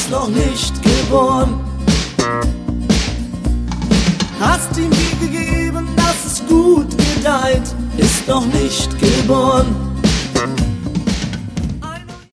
ist noch nicht geboren. Hast ihm viel gegeben, dass es gut gedeiht, ist noch nicht geboren.